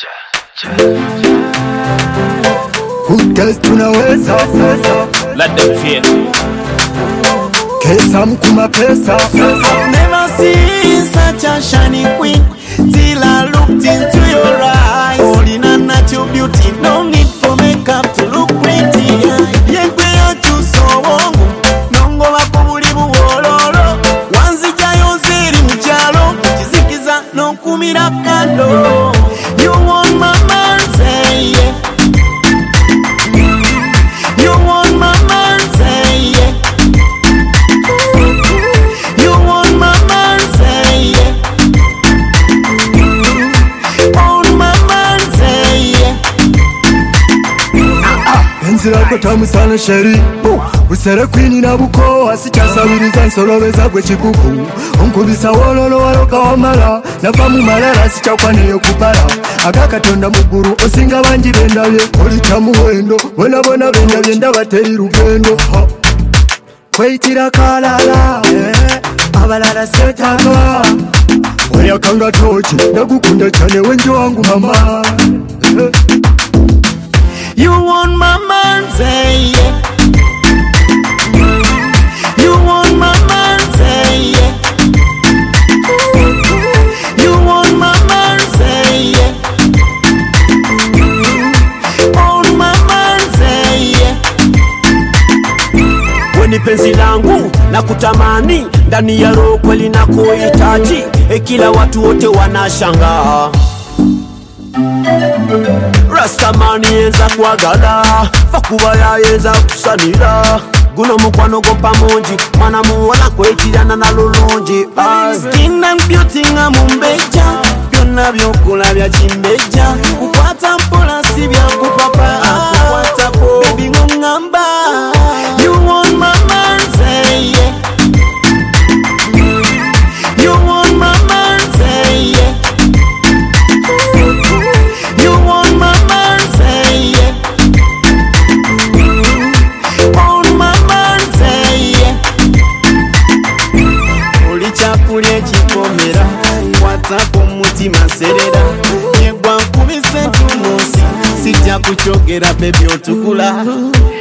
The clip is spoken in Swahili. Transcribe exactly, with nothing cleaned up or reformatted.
Kutest tunaweza Let them fear. Kesa mkuma pesa. I've never seen such a shiny queen till I looked into your eyes. All in a natural beauty, no need for makeup to look pretty. Yekwe yachu so wongo, nongo wako buli buwololo. Wanzijayo ziri mchalo, chizikiza no kumira kando. You want my man, say yeah. You want my man, say yeah. You want my man, say yeah. On my man, say yeah. Penzi lako tamu sana sheri Usere kwini na buko Asichasabiriza nsolobeza kwe chikuku Onkubisa wololo waloka wamala Nava mu malala sichakwaneyo kupala Agakatonda muguru osinga banji bendabye Oli chamuwendo Bona bona bendabye ndabateri rugendo Kweitira kalala eh, abalala setaka Oya kanga tochi Nagukunda chane wenjo wangu mama eh. You want my man, say yeah. You want my man, say yeah. You want my man, say yeah. On my man, say yeah. Weni penzi langu na kutamani ndani ya roho kweli na kuhitaji kila watu wote wanashangaa Rastamani yenza kwagala Fakuba ya yenza kusanira Guno mukwano gompa monji Mana muwala kwetirana na lulunji Skin and beauty nga mumbeja Byonna byokula bya chimbeja Kukwata mpola si bya kupapa Kukwata po baby ngongamba You want my man, say yeah. You want my man, say yeah. You want my man, say yeah. On my man, say yeah. Ulichakulie chikomera Watapo mutima serera Yegwa nkubise tumusi Sitya kuchogera baby otukula